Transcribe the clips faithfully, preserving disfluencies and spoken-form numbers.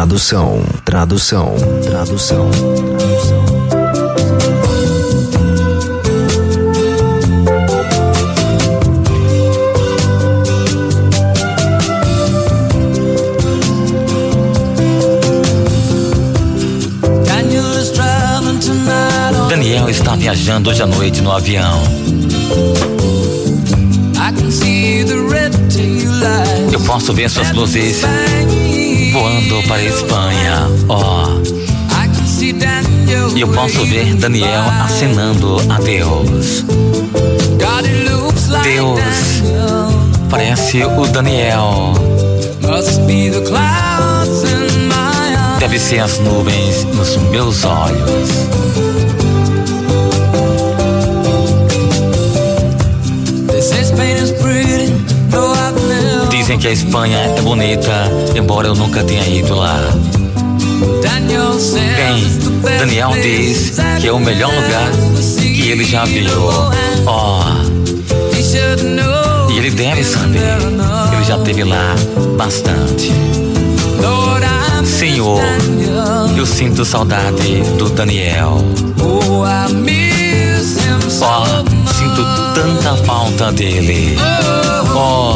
Tradução, tradução, tradução, tradução. Daniel está viajando hoje à noite no avião. Eu posso ver suas luzes voando para a Espanha. Oh. E eu posso ver Daniel acenando a Deus. Deus parece o Daniel. Deve ser as nuvens nos meus olhos. Dizem que a Espanha é bonita, embora eu nunca tenha ido lá. Bem, Daniel diz que é o melhor lugar que ele já viu. Oh, e ele deve saber, ele já esteve lá bastante. Senhor, eu sinto saudade do Daniel. Oh, sinto tanta falta dele. Oh,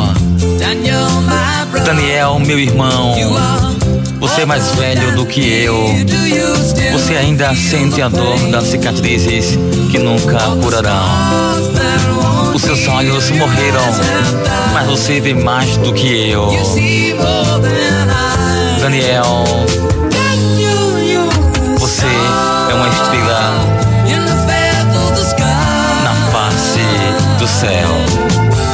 Daniel, meu irmão, você é mais velho do que eu. Você ainda sente a dor das cicatrizes que nunca curarão. Os seus olhos morreram, mas você vê mais do que eu. Daniel, você é uma estrela na face do céu.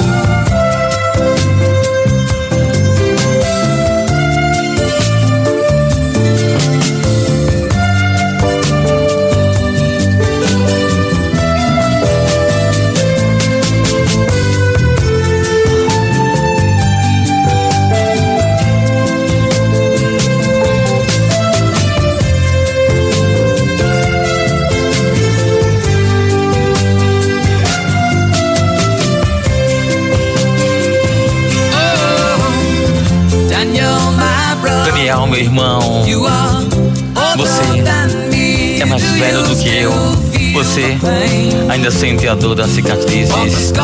Daniel, meu irmão, você é mais velho do que eu. Você ainda sente a dor das cicatrizes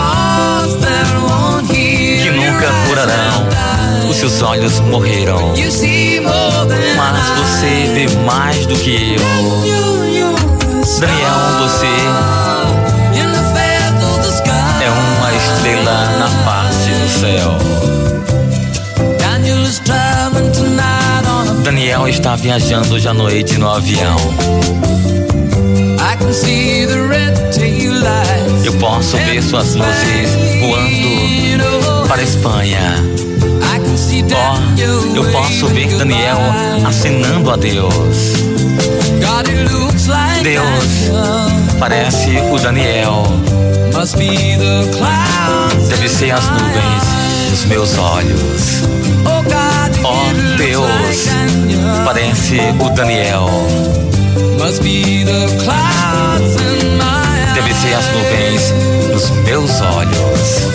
que nunca curarão. Os seus olhos morreram, mas você vê mais do que eu. Daniel, você é uma estrela na face do céu. Daniel está viajando hoje à noite no avião. Eu posso ver suas luzes voando para a Espanha. Oh, eu posso ver Daniel acenando a Deus. Deus parece o Daniel. Deve ser as nuvens nos meus olhos. Oh, Deus parece o Daniel. Deve ser as nuvens nos meus olhos.